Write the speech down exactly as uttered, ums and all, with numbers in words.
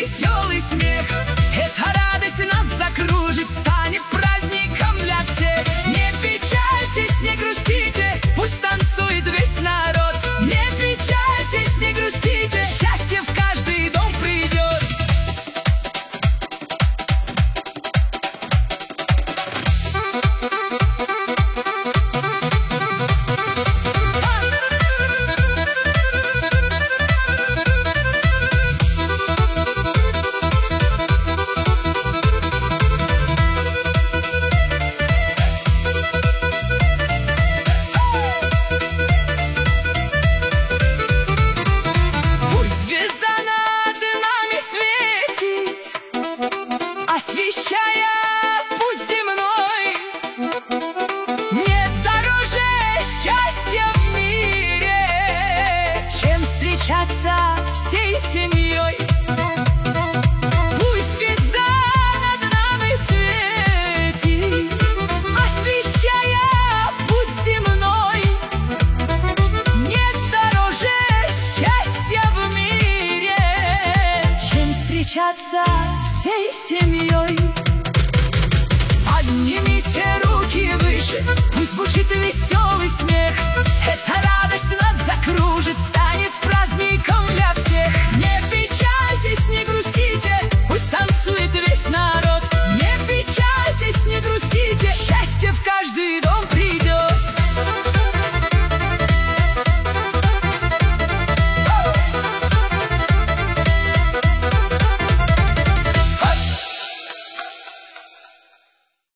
веселый смех. Эта радость нас закружит, станет праздником для всех. Не печальтесь, не грустите, пусть танцует весь народ. Не печальтесь, не грустите, счастье в каждый дом придет. Освещая путь земной, нет дороже счастья в мире, чем встречаться всей семьей. Пусть звезда над нами светит, освещая путь земной. Нет дороже счастья в мире, чем встречаться всей семьей. Поднимите руки выше, пусть звучит веселый смех. Эта радость нас закружит, станет праздником